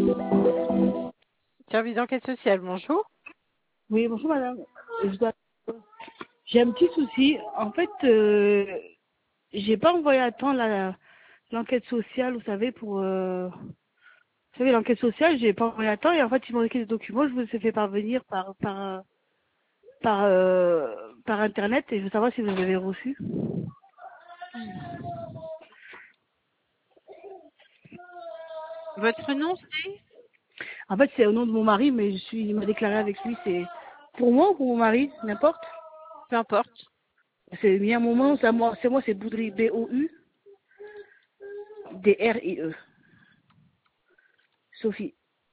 Service d'enquête sociale, bonjour. Oui, bonjour madame. Je dois- J'ai un petit souci. En fait, j'ai pas envoyé à temps l'enquête sociale, vous savez, vous savez, l'enquête sociale, j'ai pas envoyé à temps et en fait, ils m'ont écrit des documents, je vous ai fait parvenir par internet et je veux savoir si vous les avez reçus. Votre nom, c'est? En fait, c'est au nom de mon mari, mais il m'a déclaré avec lui, c'est pour moi ou pour mon mari, n'importe. Peu importe. C'est bien mon nom, c'est moi, c'est Boudry, Boudrie. Sophie.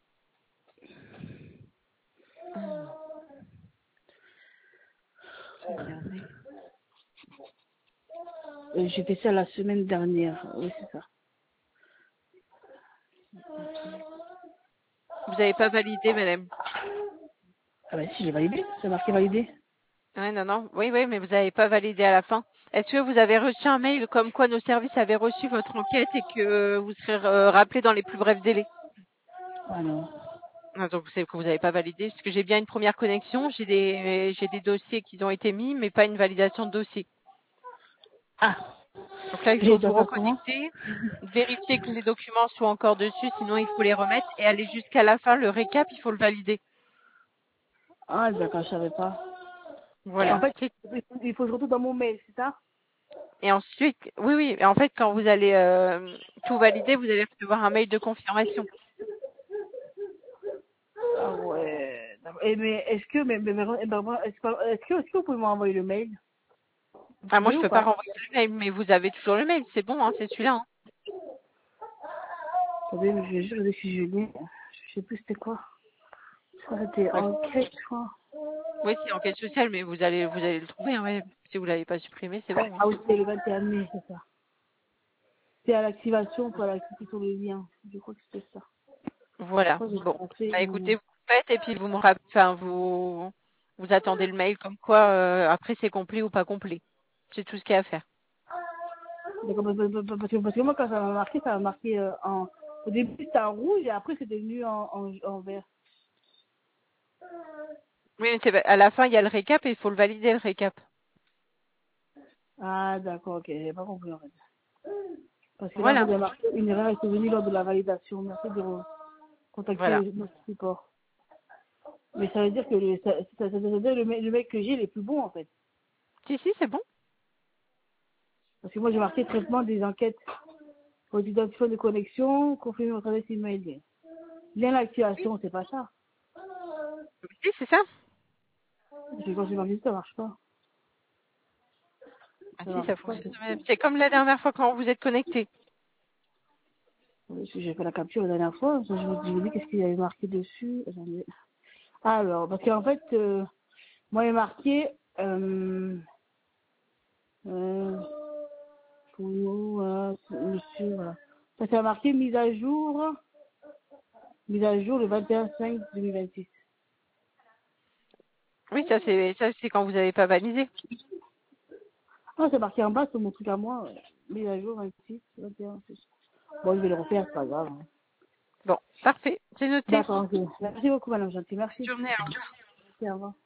Je vais regarder. J'ai fait ça la semaine dernière. Oui, c'est ça. Vous n'avez pas validé, madame. Ah bah si, j'ai validé. C'est marqué validé. Oui, non, non. Oui, oui, mais vous n'avez pas validé à la fin. Est-ce que vous avez reçu un mail comme quoi nos services avaient reçu votre enquête et que vous serez rappelé dans les plus brefs délais? Ah non. Ah, donc, c'est que vous n'avez pas validé, parce que j'ai bien une première connexion. J'ai des dossiers qui ont été mis, mais pas une validation de dossier. Ah, Donc là, il je faut dois vous faire comment? reconnecter, vérifier que les documents soient encore dessus, sinon il faut les remettre et aller jusqu'à la fin. Le récap, il faut le valider. Ah d'accord, je savais pas. En Voilà. fait, il faut que je retourne dans mon mail, c'est ça? Et ensuite, oui, oui. Et en fait, quand vous allez tout valider, vous allez recevoir un mail de confirmation. Ah ouais. D'accord. Mais est-ce que, est-ce que vous pouvez m'envoyer le mail? Vous Enfin, moi, pouvez je ou peux pas pas? renvoyer le mail, mais vous avez toujours le mail. C'est bon, hein, c'est celui-là. Hein. Attendez, mais je vais juste regarder si je l'ai. Je sais plus c'était quoi. Je crois que c'était Ouais. enquête, je crois. Oui, c'est enquête sociale, mais vous allez le trouver. Hein, ouais. Si vous l'avez pas supprimé, c'est bon. Hein. Ah oui, c'était le 21 mai, c'est ça. C'est à l'activation, pour la cliquer sur le lien. Je crois que c'était ça. Je Voilà. crois que j'ai Bon. pensé, Bah, écoutez, vous faites et puis vous me rappelez, enfin, vous attendez le mail comme quoi après c'est complet ou pas complet. C'est tout ce qu'il y a à faire. d'accord, parce que moi, quand ça m'a marqué au début, c'était en rouge et après, c'est devenu en vert. Oui, mais à la fin, il y a le récap et il faut le valider, le récap. Ah, d'accord, ok, j'ai pas compris en fait. Parce que là, en fait, Voilà. il y a marqué une erreur est survenue lors de la validation. Merci de contacter Voilà. notre support. Mais ça veut dire que ça veut dire le mec que j'ai, il est plus bon en fait. Si, si, c'est bon. Parce que moi, j'ai marqué traitement des enquêtes pour l'identification de connexion, confirmer votre adresse email. Lien d'activation, c'est pas ça. Si, c'est ça. Parce que quand j'ai marqué ça marche pas. Ah Ça si, ça marche pas. fonctionne. Madame. C'est comme la dernière fois quand vous êtes connecté. Parce que j'ai fait la capture la dernière fois, je me dis qu'est-ce qu'il y avait marqué dessus. Alors, parce qu'en fait, moi, il est marqué, euh, voilà, monsieur, voilà. Ça s'est marqué mise à jour le 21/5/2026. Oui, ça c'est quand vous n'avez pas validé. Ah, c'est marqué en bas sur mon truc à moi, mise à jour 26, 21. Bon, je vais le refaire, c'est pas grave. Hein. Bon, parfait. C'est noté. D'accord, ok. Merci beaucoup, madame Gentil. Merci. Bonne journée. Au revoir. Merci, au revoir.